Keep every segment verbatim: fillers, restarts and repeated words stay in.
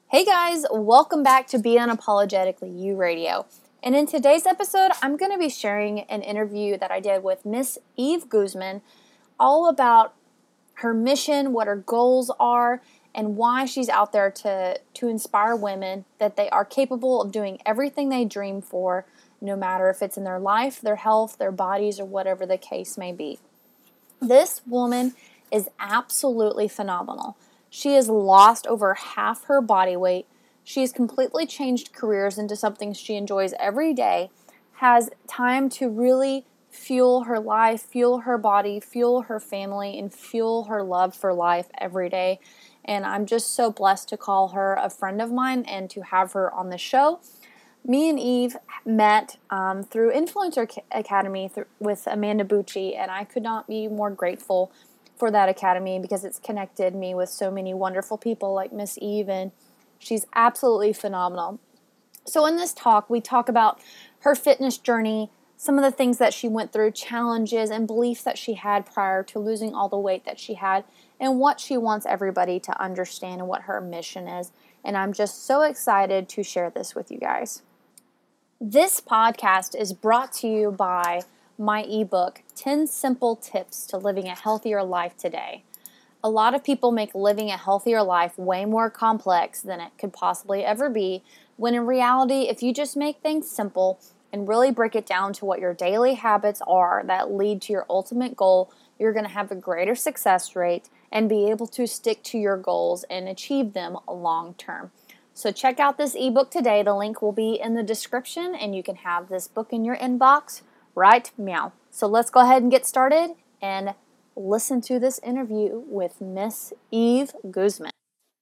Hey guys, welcome back to Be Unapologetically You Radio. And in today's episode, I'm going to be sharing an interview that I did with Miss Eve Guzman, all about her mission, what her goals are, and why she's out there to, to inspire women that they are capable of doing everything they dream for, no matter if it's in their life, their health, their bodies, or whatever the case may be. This woman is absolutely phenomenal. She has lost over half her body weight. She has completely changed careers into something she enjoys every day, has time to really fuel her life, fuel her body, fuel her family, and fuel her love for life every day. And I'm just so blessed to call her a friend of mine and to have her on the show. Me and Eve met um, through Influencer Academy th- with Amanda Bucci, and I could not be more grateful for that academy because it's connected me with so many wonderful people like Miss Eve, and she's absolutely phenomenal. So in this talk, we talk about her fitness journey, some of the things that she went through, challenges and beliefs that she had prior to losing all the weight that she had, and what she wants everybody to understand and what her mission is. And I'm just so excited to share this with you guys. This podcast is brought to you by my ebook, ten Simple Tips to Living a Healthier Life Today. A lot of people make living a healthier life way more complex than it could possibly ever be, when in reality, if you just make things simple and really break it down to what your daily habits are that lead to your ultimate goal, you're going to have a greater success rate and be able to stick to your goals and achieve them long term. So check out this ebook today. The link will be in the description, and you can have this book in your inbox right meow. So let's go ahead and get started and listen to this interview with Miss Eve Guzman.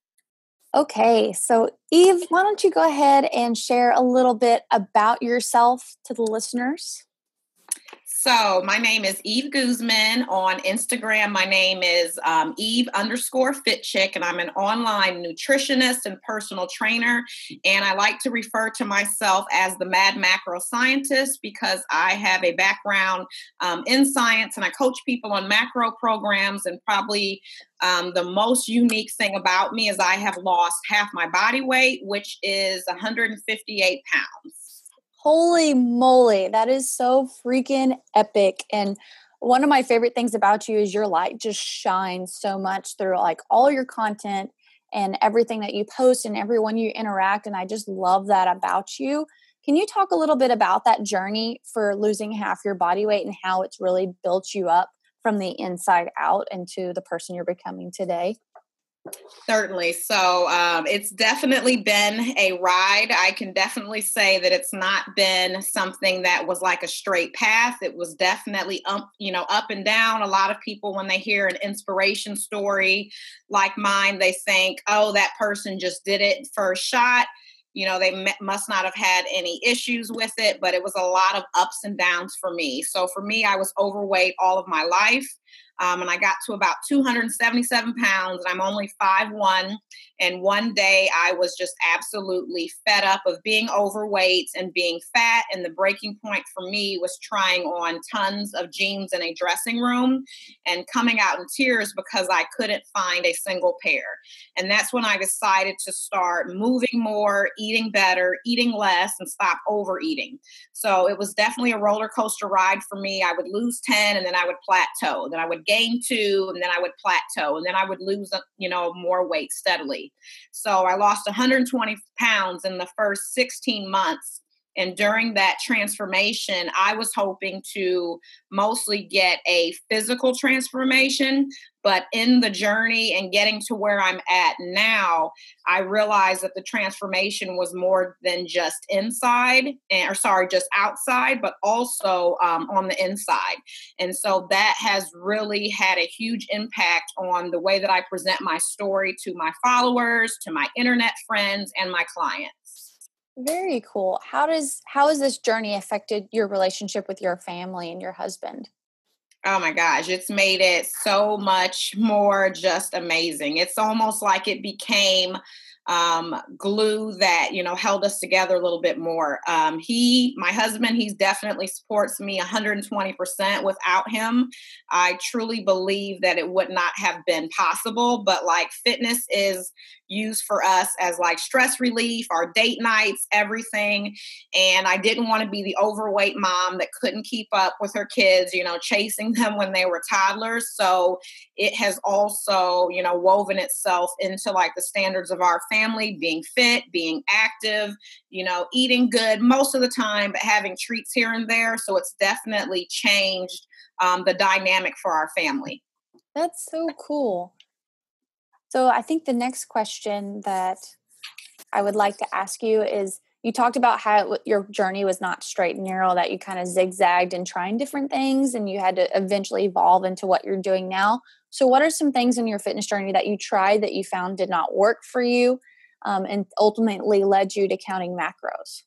Okay, so Eve, why don't you go ahead and share a little bit about yourself to the listeners? So my name is Eve Guzman. On Instagram, my name is um, Eve underscore Fit Chick, and I'm an online nutritionist and personal trainer. And I like to refer to myself as the Mad Macro Scientist because I have a background um, in science, and I coach people on macro programs. And probably um, the most unique thing about me is I have lost half my body weight, which is one hundred fifty-eight pounds. Holy moly, that is so freaking epic. And one of my favorite things about you is your light just shines so much through like all your content and everything that you post and everyone you interact. And I just love that about you. Can you talk a little bit about that journey for losing half your body weight and how it's really built you up from the inside out into the person you're becoming today? Certainly. So um, it's definitely been a ride. I can definitely say that it's not been something that was like a straight path. It was definitely up, you know, up and down. A lot of people, when they hear an inspiration story like mine, they think, oh, that person just did it first shot. You know, they m- must not have had any issues with it, but it was a lot of ups and downs for me. So for me, I was overweight all of my life. Um, and I got to about two hundred seventy-seven pounds, and I'm only five one. And one day I was just absolutely fed up of being overweight and being fat. And the breaking point for me was trying on tons of jeans in a dressing room and coming out in tears because I couldn't find a single pair. And that's when I decided to start moving more, eating better, eating less, and stop overeating. So it was definitely a roller coaster ride for me. I would lose ten and then I would plateau. Then I would gain two and then I would plateau. And then I would lose, you know, more weight steadily. So I lost one hundred twenty pounds in the first sixteen months. And during that transformation, I was hoping to mostly get a physical transformation. But in the journey and getting to where I'm at now, I realized that the transformation was more than just inside, and, or sorry, just outside, but also um, on the inside. And so that has really had a huge impact on the way that I present my story to my followers, to my internet friends, and my clients. Very cool. How does how has this journey affected your relationship with your family and your husband? Oh my gosh, it's made it so much more just amazing. It's almost like it became um, glue that, you know, held us together a little bit more. Um, he, my husband, he's definitely supports me one hundred twenty percent. Without him, I truly believe that it would not have been possible. But like fitness is used for us as like stress relief, our date nights, everything. And I didn't want to be the overweight mom that couldn't keep up with her kids, you know, chasing them when they were toddlers. So it has also, you know, woven itself into like the standards of our family, being fit, being active, you know, eating good most of the time, but having treats here and there. So it's definitely changed um, the dynamic for our family. That's so cool. So I think the next question that I would like to ask you is, you talked about how it, your journey was not straight and narrow, that you kind of zigzagged and trying different things and you had to eventually evolve into what you're doing now. So what are some things in your fitness journey that you tried that you found did not work for you, um, and ultimately led you to counting macros?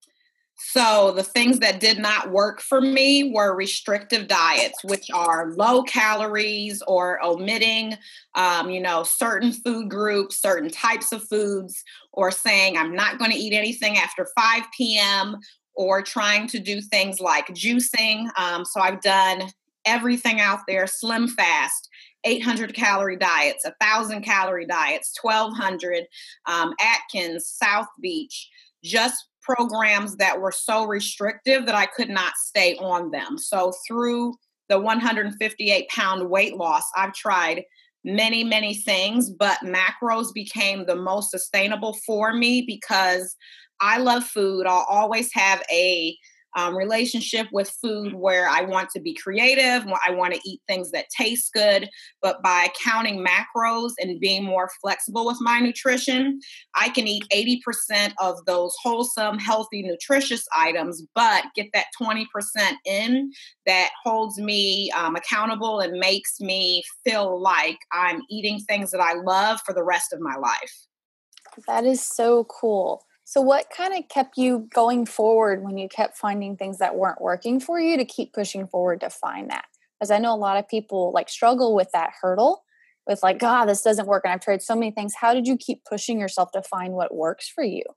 So the things that did not work for me were restrictive diets, which are low calories or omitting, um, you know, certain food groups, certain types of foods, or saying I'm not going to eat anything after five p.m. or trying to do things like juicing. Um, so I've done everything out there: Slim Fast, eight hundred calorie diets, one thousand calorie diets, twelve hundred, um, Atkins, South Beach, just programs that were so restrictive that I could not stay on them. So through the one hundred fifty-eight pound weight loss, I've tried many, many things, but macros became the most sustainable for me because I love food. I'll always have a um, relationship with food where I want to be creative. I want to eat things that taste good. But by counting macros and being more flexible with my nutrition, I can eat eighty percent of those wholesome, healthy, nutritious items, but get that twenty percent in that holds me um, accountable and makes me feel like I'm eating things that I love for the rest of my life. That is so cool. So what kind of kept you going forward when you kept finding things that weren't working for you to keep pushing forward to find that? Because I know a lot of people like struggle with that hurdle with like, God, this doesn't work. And I've tried so many things. How did you keep pushing yourself to find what works for you?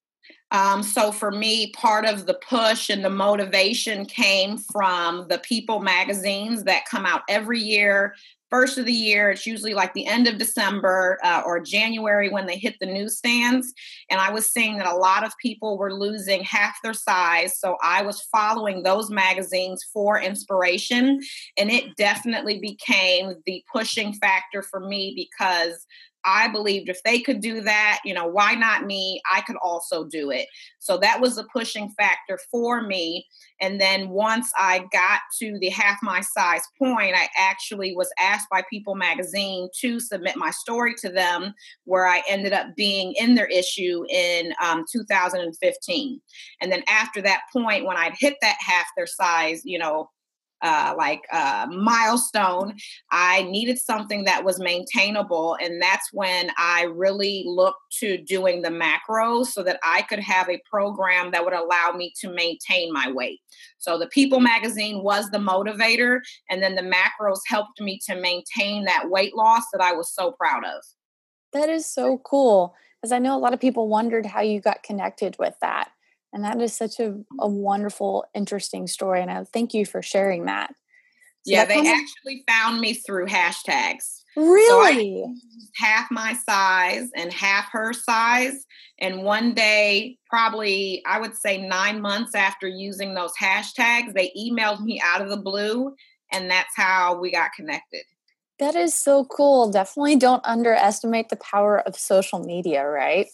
Um, so for me, part of the push and the motivation came from the People magazines that come out every year. First of the year, it's usually like the end of December uh, or January when they hit the newsstands. And I was seeing that a lot of people were losing half their size. So I was following those magazines for inspiration. And it definitely became the pushing factor for me because I believed if they could do that, you know, why not me? I could also do it. So that was a pushing factor for me. And then once I got to the half my size point, I actually was asked by People magazine to submit my story to them, where I ended up being in their issue in um, two thousand fifteen. And then after that point, when I'd hit that half their size, you know, uh, like uh, milestone, I needed something that was maintainable. And that's when I really looked to doing the macros so that I could have a program that would allow me to maintain my weight. So the People magazine was the motivator. And then the macros helped me to maintain that weight loss that I was so proud of. That is so cool. Because I know a lot of people wondered how you got connected with that. And that is such a, a wonderful, interesting story. And I thank you for sharing that. So Yeah, that they kind of actually found me through hashtags. So I really, used half my size and half her size. And one day, probably I would say nine months after using those hashtags, they emailed me out of the blue. And that's how we got connected. that is so cool. Definitely don't underestimate the power of social media, right?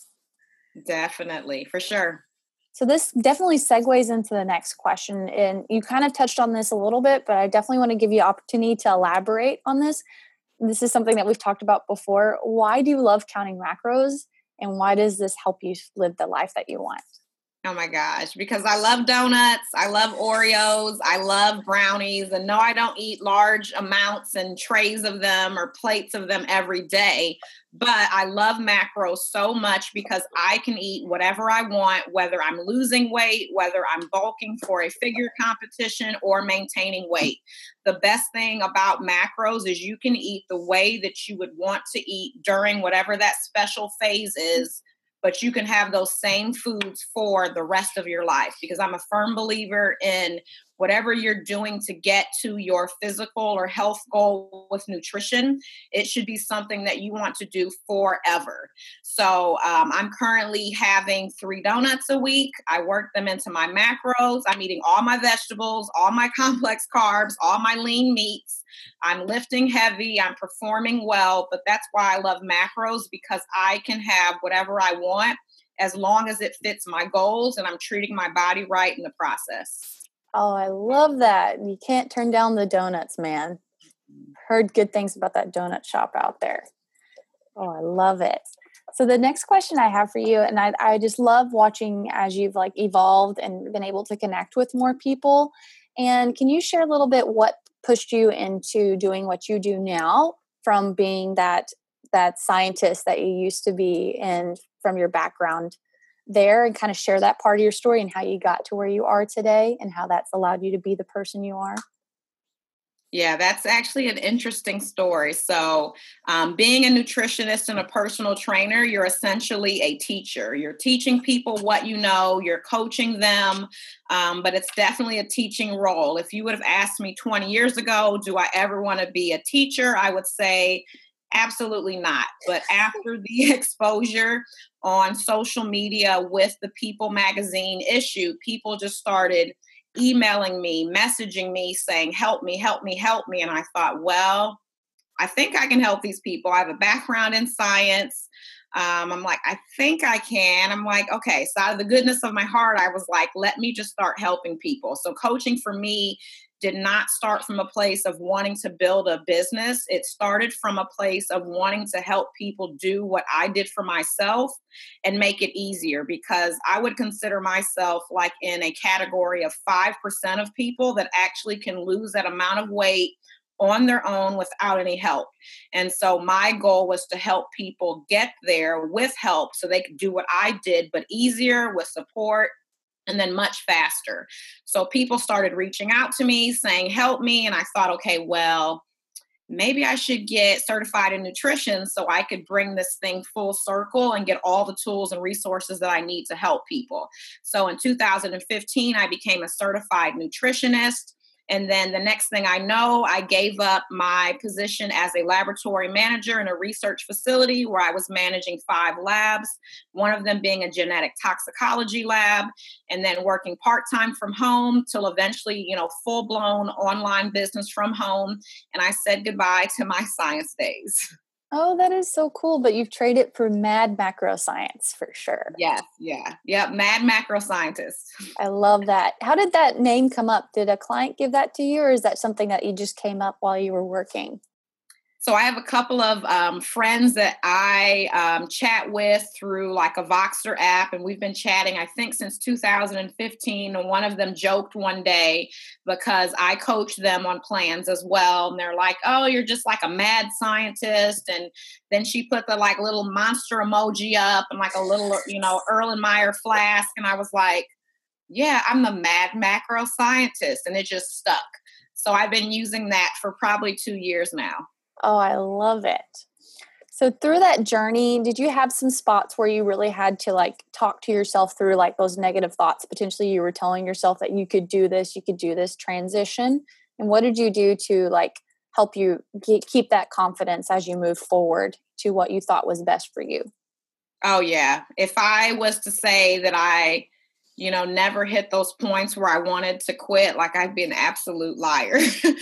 Definitely, for sure. So this definitely segues into the next question. And you kind of touched on this a little bit, but I definitely want to give you opportunity to elaborate on this. This is something that we've talked about before. Why do you love counting macros? And why does this help you live the life that you want? Oh my gosh, because I love donuts, I love Oreos, I love brownies, and no, I don't eat large amounts and trays of them or plates of them every day. But I love macros so much because I can eat whatever I want, whether I'm losing weight, whether I'm bulking for a figure competition or maintaining weight. The best thing about macros is you can eat the way that you would want to eat during whatever that special phase is, but you can have those same foods for the rest of your life, because I'm a firm believer in whatever you're doing to get to your physical or health goal with nutrition, it should be something that you want to do forever. So um, I'm currently having three donuts a week. I work them into my macros. I'm eating all my vegetables, all my complex carbs, all my lean meats. I'm lifting heavy. I'm performing well, but that's why I love macros, because I can have whatever I want as long as it fits my goals and I'm treating my body right in the process. Oh, I love that. You can't turn down the donuts, man. Heard good things about that donut shop out there. Oh, I love it. So the next question I have for you, and I, I just love watching as you've like evolved and been able to connect with more people. And can you share a little bit what pushed you into doing what you do now, from being that that scientist that you used to be and from your background there, and kind of share that part of your story and how you got to where you are today and how that's allowed you to be the person you are? Yeah, that's actually an interesting story. So, um, being a nutritionist and a personal trainer, you're essentially a teacher. You're teaching people what you know, you're coaching them, um, but it's definitely a teaching role. If you would have asked me twenty years ago, do I ever want to be a teacher? I would say, absolutely not. But after the exposure on social media with the People magazine issue, people just started emailing me, messaging me, saying, help me, help me, help me. And I thought, well, I think I can help these people. I have a background in science. Um, I'm like, I think I can. I'm like, okay. So out of the goodness of my heart, I was like, let me just start helping people. So coaching for me did not start from a place of wanting to build a business. It started from a place of wanting to help people do what I did for myself and make it easier, because I would consider myself like in a category of five percent of people that actually can lose that amount of weight on their own without any help. And so my goal was to help people get there with help so they could do what I did, but easier, with support, and then much faster. So people started reaching out to me saying, help me. And I thought, okay, well, maybe I should get certified in nutrition so I could bring this thing full circle and get all the tools and resources that I need to help people. So in two thousand fifteen, I became a certified nutritionist. And then the next thing I know, I gave up my position as a laboratory manager in a research facility where I was managing five labs, one of them being a genetic toxicology lab, and then working part-time from home till eventually, you know, full-blown online business from home. And I said goodbye to my science days. Oh, that is so cool. But you've traded for mad macro science for sure. Yes, yeah. Yep, mad macro scientist. I love that. How did that name come up? Did a client give that to you, or is that something that you just came up while you were working? So I have a couple of um, friends that I um, chat with through like a Voxer app, and we've been chatting, I think, since two thousand fifteen. And one of them joked one day, because I coach them on plans as well. And they're like, oh, you're just like a mad scientist. And then she put the like little monster emoji up and like a little, you know, Erlenmeyer flask. And I was like, yeah, I'm the mad macro scientist. And it just stuck. So I've been using that for probably two years now. Oh, I love it. So through that journey, did you have some spots where you really had to like talk to yourself through like those negative thoughts? Potentially you were telling yourself that you could do this, you could do this transition. And what did you do to like help you get, keep that confidence as you move forward to what you thought was best for you? Oh, yeah. If I was to say that I, you know, never hit those points where I wanted to quit, like I'd be an absolute liar.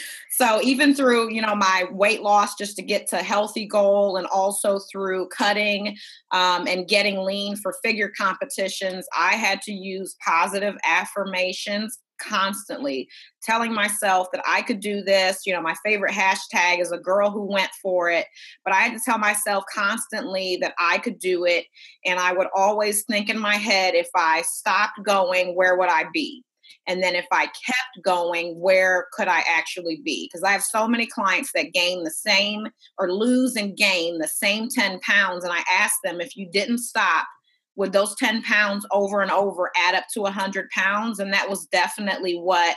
So even through, you know, my weight loss just to get to healthy goal, and also through cutting um, and getting lean for figure competitions, I had to use positive affirmations constantly, telling myself that I could do this. You know, my favorite hashtag is a girl who went for it. But I had to tell myself constantly that I could do it. And I would always think in my head, if I stopped going, where would I be? And then if I kept going, where could I actually be? Because I have so many clients that gain the same or lose and gain the same ten pounds. And I ask them, if you didn't stop, would those ten pounds over and over add up to one hundred pounds? And that was definitely what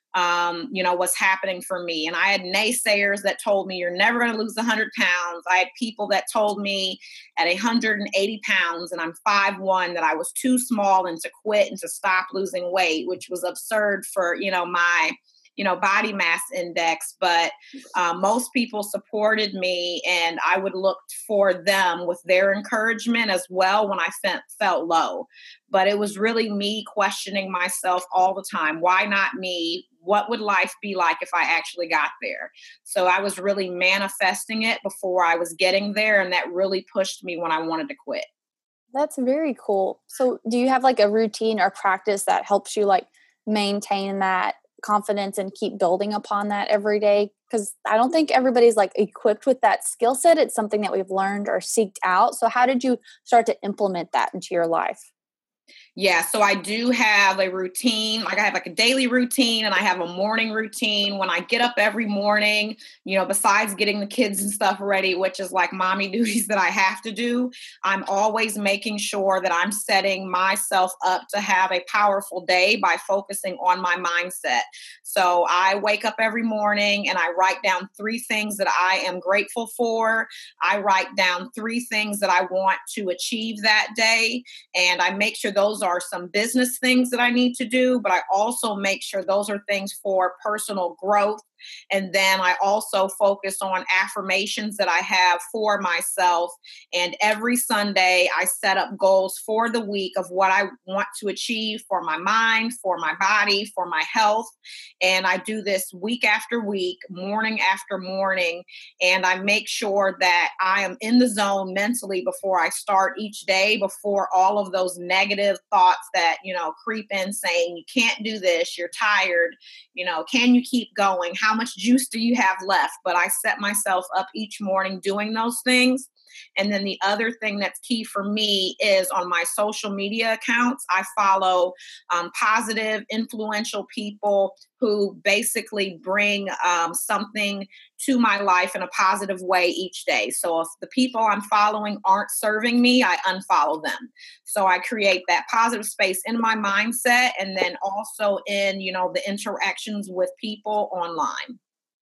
um, you know, was happening for me. And I had naysayers that told me you're never going to lose one hundred pounds. I had people that told me at one hundred eighty pounds and I'm five one that I was too small and to quit and to stop losing weight, which was absurd for, you know, my, you know, body mass index. But uh, most people supported me, and I would look for them with their encouragement as well when I felt, felt low. But it was really me questioning myself all the time. Why not me? What would life be like if I actually got there? So I was really manifesting it before I was getting there. And that really pushed me when I wanted to quit. That's very cool. So do you have like a routine or practice that helps you like maintain that confidence and keep building upon that every day? Because I don't think everybody's like equipped with that skill set. It's something that we've learned or seeked out. So how did you start to implement that into your life? Yeah, so I do have a routine. Like I have like a daily routine and I have a morning routine. When I get up every morning, you know, besides getting the kids and stuff ready, which is like mommy duties that I have to do, I'm always making sure that I'm setting myself up to have a powerful day by focusing on my mindset. So I wake up every morning and I write down three things that I am grateful for. I write down three things that I want to achieve that day. And I make sure those are some business things that I need to do, but I also make sure those are things for personal growth. And then I also focus on affirmations that I have for myself. And every Sunday, I set up goals for the week of what I want to achieve for my mind, for my body, for my health. And I do this week after week, morning after morning. And I make sure that I am in the zone mentally before I start each day, before all of those negative thoughts that, you know, creep in saying, you can't do this, you're tired, you know, can you keep going? How much juice do you have left? But I set myself up each morning doing those things. And then the other thing that's key for me is on my social media accounts, I follow um, positive, influential people who basically bring um, something to my life in a positive way each day. So if the people I'm following aren't serving me, I unfollow them. So I create that positive space in my mindset and then also in, you know, the interactions with people online.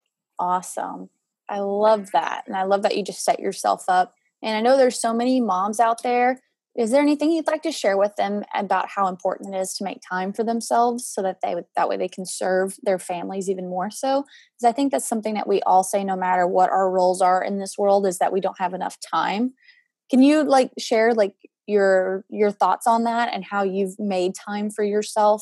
Awesome. I love that. And I love that you just set yourself up. And I know there's so many moms out there. Is there anything you'd like to share with them about how important it is to make time for themselves so that they would, that way they can serve their families even more so? Because I think that's something that we all say no matter what our roles are in this world is that we don't have enough time. Can you like share like your your thoughts on that and how you've made time for yourself?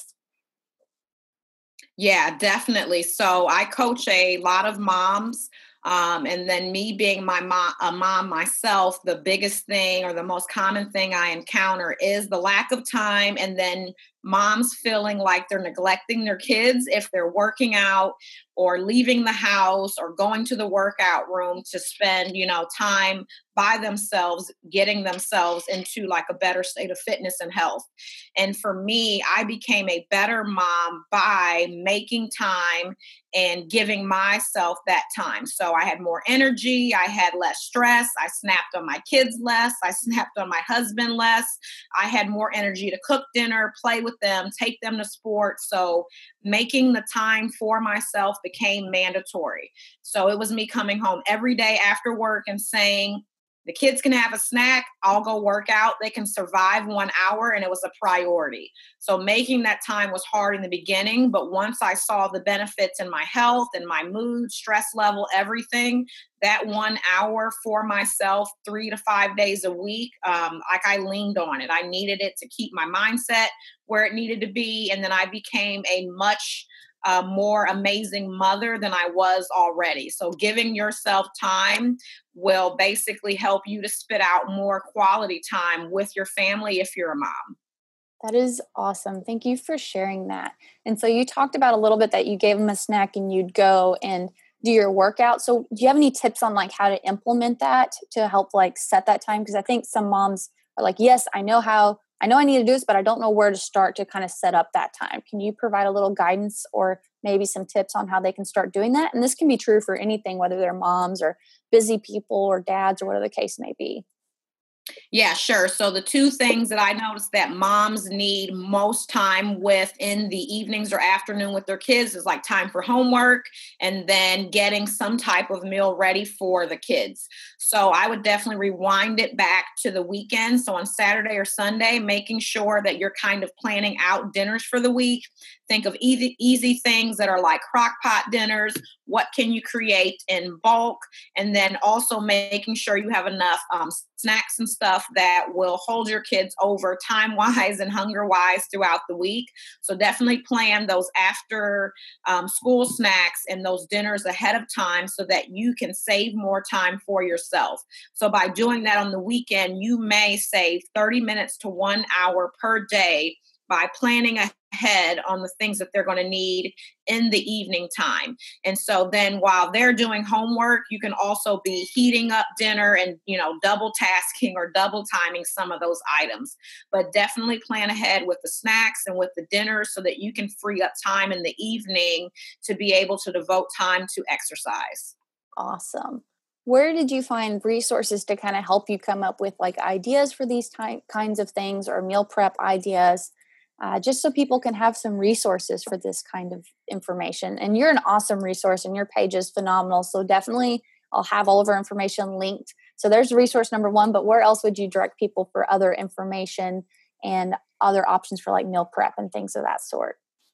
Yeah, definitely. So I coach a lot of moms. Um, and then me being my mom, a mom myself, the biggest thing or the most common thing I encounter is the lack of time. And then moms feeling like they're neglecting their kids if they're working out or leaving the house or going to the workout room to spend, you know, time by themselves, getting themselves into like a better state of fitness and health. And for me, I became a better mom by making time and giving myself that time. So I had more energy, I had less stress, I snapped on my kids less, I snapped on my husband less. I had more energy to cook dinner, play with them, take them to sports. So making the time for myself became mandatory. So it was me coming home every day after work and saying, the kids can have a snack. I'll go work out. They can survive one hour. And it was a priority. So making that time was hard in the beginning. But once I saw the benefits in my health and my mood, stress level, everything, that one hour for myself, three to five days a week, um, like I leaned on it. I needed it to keep my mindset where it needed to be. And then I became a much a more amazing mother than I was already. So giving yourself time will basically help you to spit out more quality time with your family if you're a mom. That is awesome. Thank you for sharing that. And so you talked about a little bit that you gave them a snack and you'd go and do your workout. So do you have any tips on like how to implement that to help like set that time? Because I think some moms are like, yes, I know how, I know I need to do this, but I don't know where to start to kind of set up that time. Can you provide a little guidance or maybe some tips on how they can start doing that? And this can be true for anything, whether they're moms or busy people or dads or whatever the case may be. Yeah, sure. So the two things that I noticed that moms need most time with in the evenings or afternoon with their kids is like time for homework and then getting some type of meal ready for the kids. So I would definitely rewind it back to the weekend. So on Saturday or Sunday, making sure that you're kind of planning out dinners for the week. Think of easy, easy things that are like crock pot dinners. What can you create in bulk? And then also making sure you have enough um, snacks and stuff that will hold your kids over time-wise and hunger-wise throughout the week. So definitely plan those after um, school snacks and those dinners ahead of time so that you can save more time for yourself. So by doing that on the weekend, you may save thirty minutes to one hour per day by planning ahead on the things that they're going to need in the evening time. And so then while they're doing homework, you can also be heating up dinner and, you know, double tasking or double timing some of those items. But definitely plan ahead with the snacks and with the dinners so that you can free up time in the evening to be able to devote time to exercise. Awesome. Where did you find resources to kind of help you come up with like ideas for these ty- kinds of things or meal prep ideas? Uh, just so people can have some resources for this kind of information. And you're an awesome resource and your page is phenomenal. So definitely I'll have all of our information linked. So there's resource number one, but where else would you direct people for other information and other options for like meal prep and things of that sort?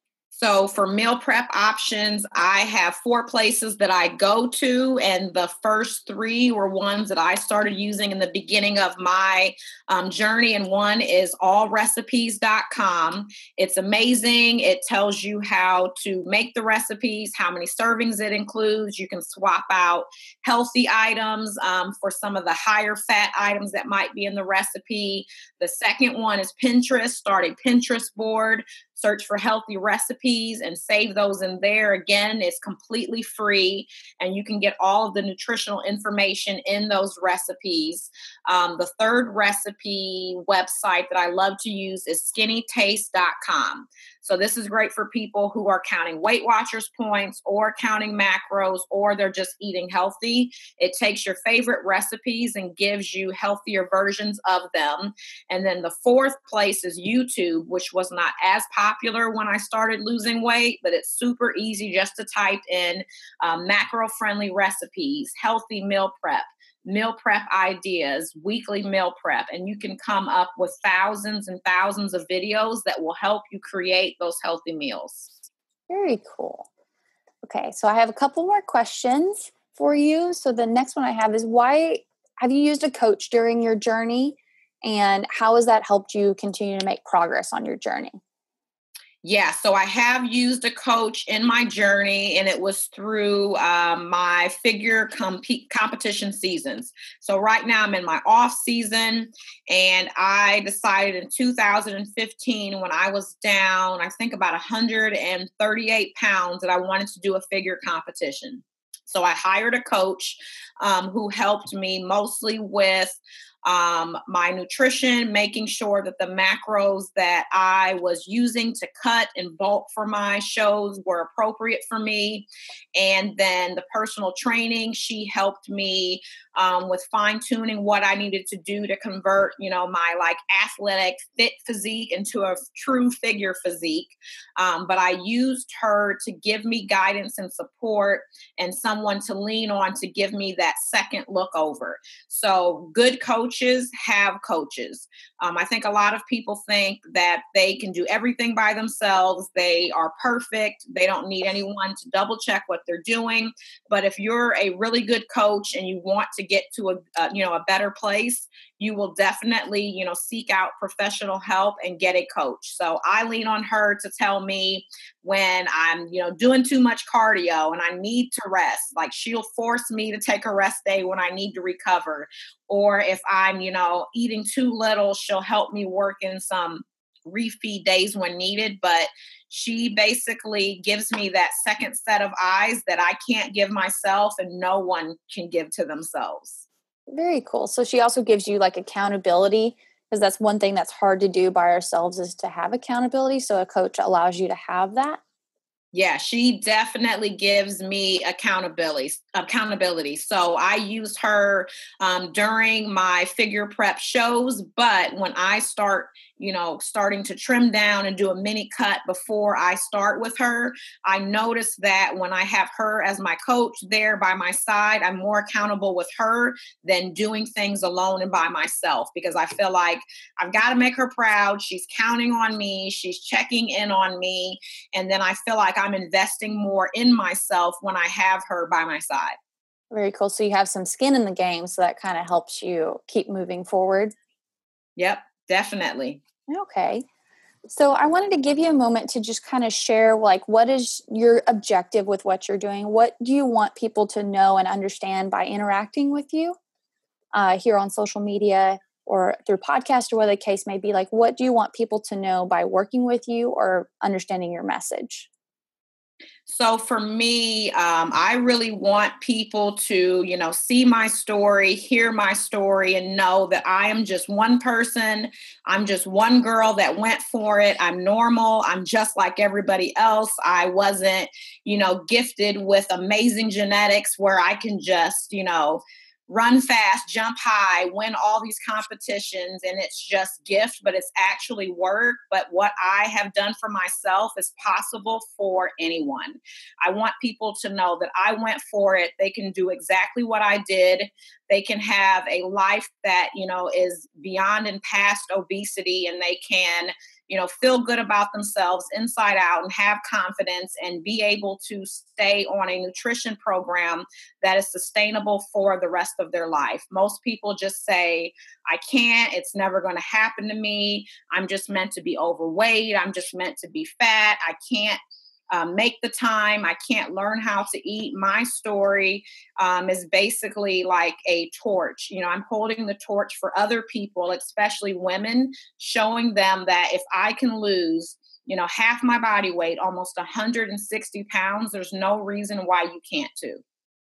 So for meal prep options, I have four places that I go to. And the first three were ones that I started using in the beginning of my um, journey. And one is all recipes dot com. It's amazing. It tells you how to make the recipes, how many servings it includes. You can swap out healthy items um, for some of the higher fat items that might be in the recipe. The second one is Pinterest. Start a Pinterest board. Search for healthy recipes and save those in there. Again, it's completely free and you can get all of the nutritional information in those recipes. Um, the third recipe website that I love to use is skinny taste dot com. So this is great for people who are counting Weight Watchers points or counting macros or they're just eating healthy. It takes your favorite recipes and gives you healthier versions of them. And then the fourth place is YouTube, which was not as popular when I started losing weight, but it's super easy just to type in um, macro-friendly recipes, healthy meal prep, meal prep ideas, weekly meal prep, and you can come up with thousands and thousands of videos that will help you create those healthy meals. Very cool. Okay, so I have a couple more questions for you. So the next one I have is why have you used a coach during your journey and how has that helped you continue to make progress on your journey? Yeah, so I have used a coach in my journey, and it was through um, my figure compete competition seasons. So right now I'm in my off season, and I decided in two thousand fifteen when I was down, I think about one hundred thirty-eight pounds, that I wanted to do a figure competition. So I hired a coach um, who helped me mostly with um, my nutrition, making sure that the macros that I was using to cut and bulk for my shows were appropriate for me. And then the personal training, she helped me um, with fine tuning what I needed to do to convert, you know, my like athletic fit physique into a true figure physique. Um, but I used her to give me guidance and support and someone to lean on to give me that second look over. So good coaches have coaches. Um, I think a lot of people think that they can do everything by themselves. They are perfect. They don't need anyone to double check what they're doing. But if you're a really good coach and you want to get to a, a you know a better place, you will definitely, you know, seek out professional help and get a coach. So I lean on her to tell me when I'm, you know, doing too much cardio and I need to rest. Like she'll force me to take a rest day when I need to recover. Or if I'm, you know, eating too little, she'll help me work in some refeed days when needed, but she basically gives me that second set of eyes that I can't give myself and no one can give to themselves. Very cool. So she also gives you like accountability, because that's one thing that's hard to do by ourselves, is to have accountability. So a coach allows you to have that. Yeah, she definitely gives me accountability. Accountability. So I use her um, during my figure prep shows, but when I start, you know, starting to trim down and do a mini cut before I start with her, I notice that when I have her as my coach there by my side, I'm more accountable with her than doing things alone and by myself, because I feel like I've got to make her proud. She's counting on me. She's checking in on me. And then I feel like I'm investing more in myself when I have her by my side. Very cool. So you have some skin in the game, so that kind of helps you keep moving forward. Yep, definitely. Okay. So I wanted to give you a moment to just kind of share, like, what is your objective with what you're doing? What do you want people to know and understand by interacting with you uh, here on social media or through podcast or whatever the case may be? Like, what do you want people to know by working with you or understanding your message? So for me, um, I really want people to, you know, see my story, hear my story, and know that I am just one person. I'm just one girl that went for it. I'm normal. I'm just like everybody else. I wasn't, you know, gifted with amazing genetics where I can just, you know, run fast, jump high, win all these competitions, and it's just gift, but it's actually work. But what I have done for myself is possible for anyone. I want people to know that I went for it. They can do exactly what I did. They can have a life that, you know, is beyond and past obesity, and they can, you know, feel good about themselves inside out and have confidence and be able to stay on a nutrition program that is sustainable for the rest of their life. Most people just say, I can't, it's never going to happen to me. I'm just meant to be overweight. I'm just meant to be fat. I can't um, make the time. I can't learn how to eat. My story um, is basically like a torch. You know, I'm holding the torch for other people, especially women, showing them that if I can lose, you know, half my body weight, almost one hundred sixty pounds, there's no reason why you can't too.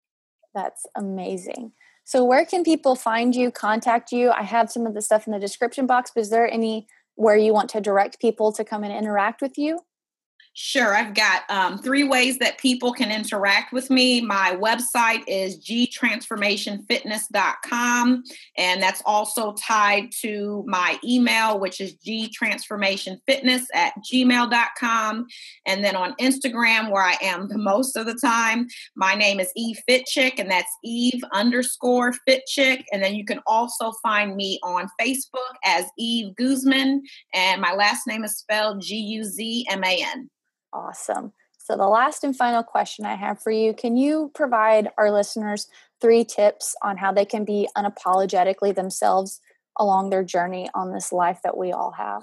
That's amazing. So where can people find you, contact you? I have some of the stuff in the description box, but is there any where you want to direct people to come and interact with you? Sure. I've got um, three ways that people can interact with me. My website is g transformation fitness dot com, and that's also tied to my email, which is g transformation fitness at gmail dot com. And then on Instagram, where I am the most of the time, my name is Eve Fitchick, and that's Eve underscore Fitchick. And then you can also find me on Facebook as Eve Guzman, and my last name is spelled G U Z M A N. Awesome. So the last and final question I have for you, can you provide our listeners three tips on how they can be unapologetically themselves along their journey on this life that we all have?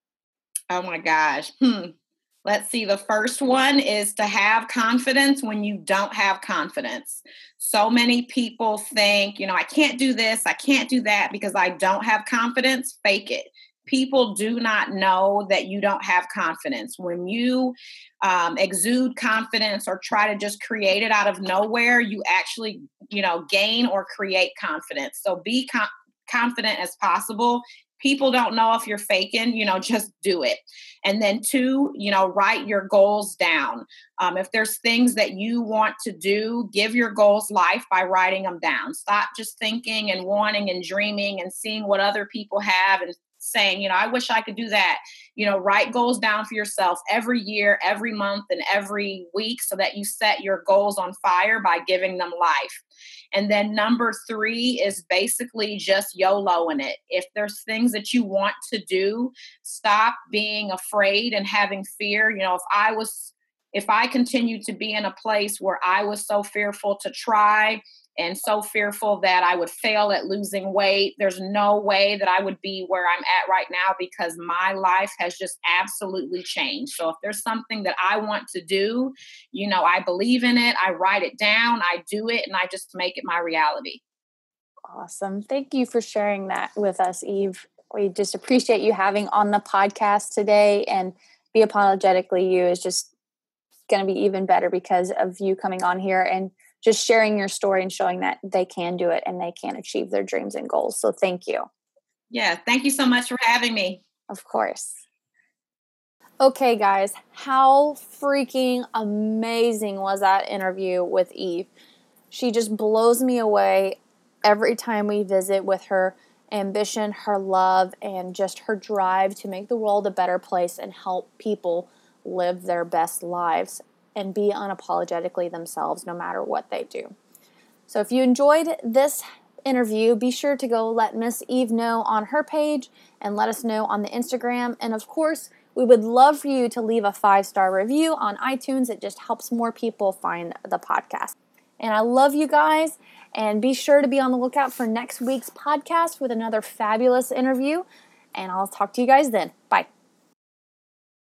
Oh my gosh. Hmm. Let's see. The first one is to have confidence when you don't have confidence. So many people think, you know, I can't do this, I can't do that because I don't have confidence. Fake it. People do not know that you don't have confidence. When you um, exude confidence or try to just create it out of nowhere, you actually, you know, gain or create confidence. So be com- confident as possible. People don't know if you're faking, you know, just do it. And then two, you know, write your goals down. Um, if there's things that you want to do, give your goals life by writing them down. Stop just thinking and wanting and dreaming and seeing what other people have and saying, you know, I wish I could do that. You know, write goals down for yourself every year, every month, and every week so that you set your goals on fire by giving them life. And then number three is basically just YOLOing it. If there's things that you want to do, stop being afraid and having fear. You know, if I was, if I continued to be in a place where I was so fearful to try and so fearful that I would fail at losing weight, there's no way that I would be where I'm at right now because my life has just absolutely changed. So if there's something that I want to do, you know, I believe in it, I write it down, I do it, and I just make it my reality. Awesome. Thank you for sharing that with us, Eve. we just appreciate you having on the podcast today, and Be Apologetically You is just going to be even better because of you coming on here and just sharing your story and showing that they can do it and they can achieve their dreams and goals. So thank you. Yeah. Thank you so much for having me. Of course. Okay, guys, how freaking amazing was that interview with Eve? She just blows me away every time we visit with her ambition, her love, and just her drive to make the world a better place and help people live their best lives and be unapologetically themselves no matter what they do. So if you enjoyed this interview, be sure to go let Miss Eve know on her page and let us know on the Instagram. And of course, we would love for you to leave a five-star review on iTunes. It just helps more people find the podcast. And I love you guys. And be sure to be on the lookout for next week's podcast with another fabulous interview. And I'll talk to you guys then. Bye.